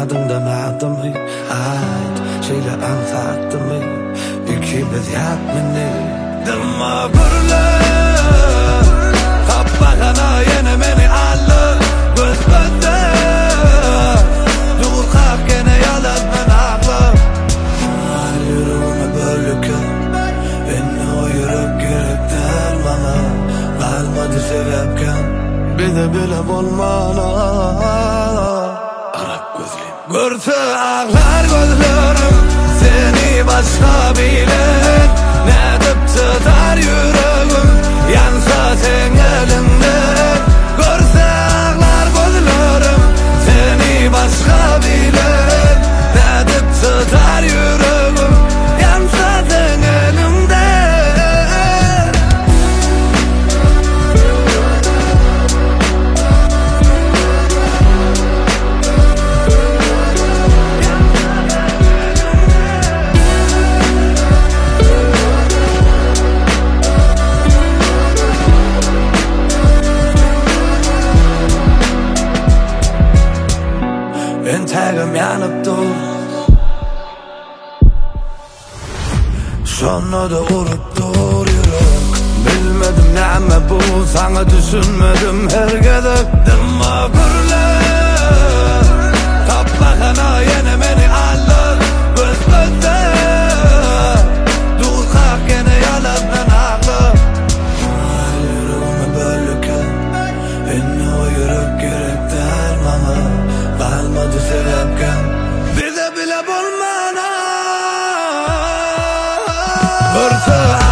adında nadımı ait şeyle anfattımı ikimiz yapmını dımma gurlu kappagana yine meni allı göz gözde dur kalk gene yalat men ağlı yüreğime bölüken beni o yürek gerek dermana kalmadı sebepken bir de bile bulmana Arap gözlüyüm Görse ağlar gözlerim seni başka bilen ne deyip tutar yüreğim yansa sen elinde Görse ağlar gözlerim seni başka bilen ne deyip tutar yüreğim yansa sen elimde Entağım yanıp dur Sonra da vurup dur yürek Bilmedim neyme bu sana düşünmedim her gedek Dımma gurlu Kappagana yine meni alır göz gözde Dur kalk gene yalat men ağlı yüreğime bölüken beni o yürek gerek dermana kalmadı sebepken bir de bile bulmana Görse